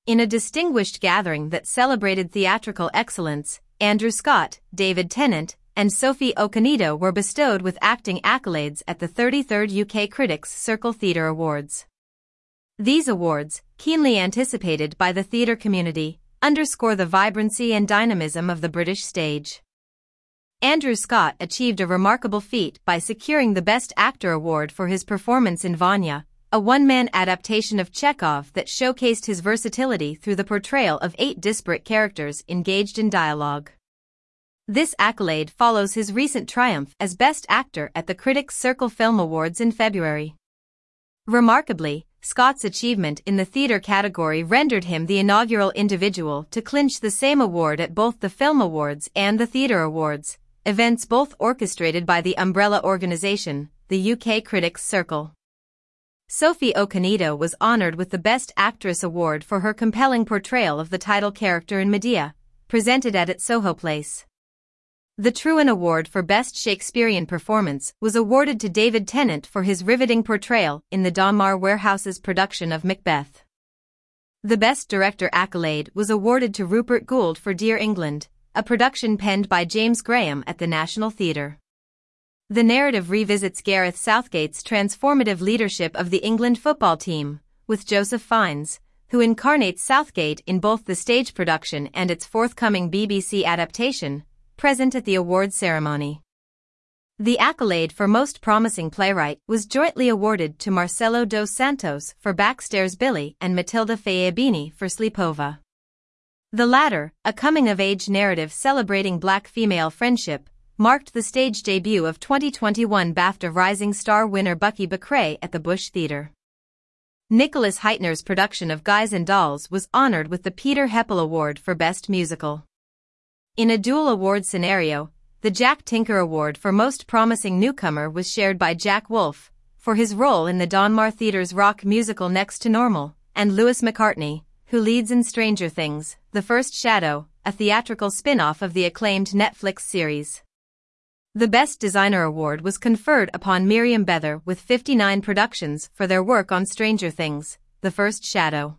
In a distinguished gathering that celebrated theatrical excellence, Andrew Scott, David Tennant, and Sophie Okonedo were bestowed with acting accolades at the 33rd UK Critics' Circle Theatre Awards. These awards, keenly anticipated by the theatre community, underscore the vibrancy and dynamism of the British stage. Andrew Scott achieved a remarkable feat by securing the Best Actor award for his performance in Vanya, a one-man adaptation of Chekhov that showcased his versatility through the portrayal of 8 disparate characters engaged in dialogue. This accolade follows his recent triumph as Best Actor at the Critics' Circle Film Awards in February. Remarkably, Scott's achievement in the theatre category rendered him the inaugural individual to clinch the same award at both the Film Awards and the Theatre Awards, events both orchestrated by the umbrella organisation, the UK Critics' Circle. Sophie Okonedo was honoured with the Best Actress award for her compelling portrayal of the title character in Medea, presented at Soho Place. The Trewin Award for Best Shakespearean Performance was awarded to David Tennant for his riveting portrayal in the Donmar Warehouse's production of Macbeth. The Best Director accolade was awarded to Rupert Gould for Dear England, a production penned by James Graham at the National Theatre. The narrative revisits Gareth Southgate's transformative leadership of the England football team, with Joseph Fiennes, who incarnates Southgate in both the stage production and its forthcoming BBC adaptation, present at the awards ceremony. The accolade for Most Promising Playwright was jointly awarded to Marcelo dos Santos for Backstairs Billy and Matilda Fayeabini for Sleepova. The latter, a coming-of-age narrative celebrating black female friendship, marked the stage debut of 2021 BAFTA Rising Star winner Bucky Becray at the Bush Theatre. Nicholas Heitner's production of Guys and Dolls was honored with the Peter Heppel Award for Best Musical. In a dual award scenario, the Jack Tinker Award for Most Promising Newcomer was shared by Jack Wolf, for his role in the Donmar Theatre's rock musical Next to Normal, and Lewis McCartney, who leads in Stranger Things, The First Shadow, a theatrical spin-off of the acclaimed Netflix series. The Best Designer Award was conferred upon Miriam Bether with 59 Productions for their work on Stranger Things, The First Shadow.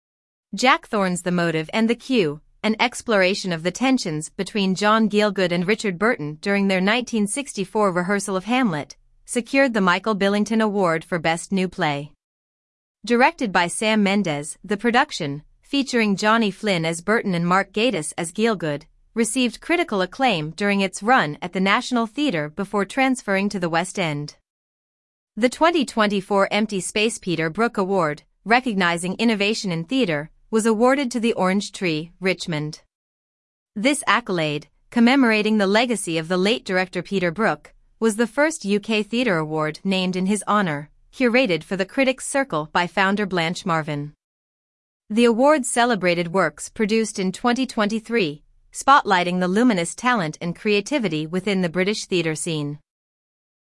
Jack Thorne's The Motive and the Cue, an exploration of the tensions between John Gielgud and Richard Burton during their 1964 rehearsal of Hamlet, secured the Michael Billington Award for Best New Play. Directed by Sam Mendes, the production, featuring Johnny Flynn as Burton and Mark Gatiss as Gielgud, received critical acclaim during its run at the National Theatre before transferring to the West End. The 2024 Empty Space Peter Brook Award, recognizing innovation in theatre, was awarded to the Orange Tree, Richmond. This accolade, commemorating the legacy of the late director Peter Brook, was the first UK Theatre Award named in his honour, curated for the Critics' Circle by founder Blanche Marvin. The award celebrated works produced in 2023, spotlighting the luminous talent and creativity within the British theatre scene.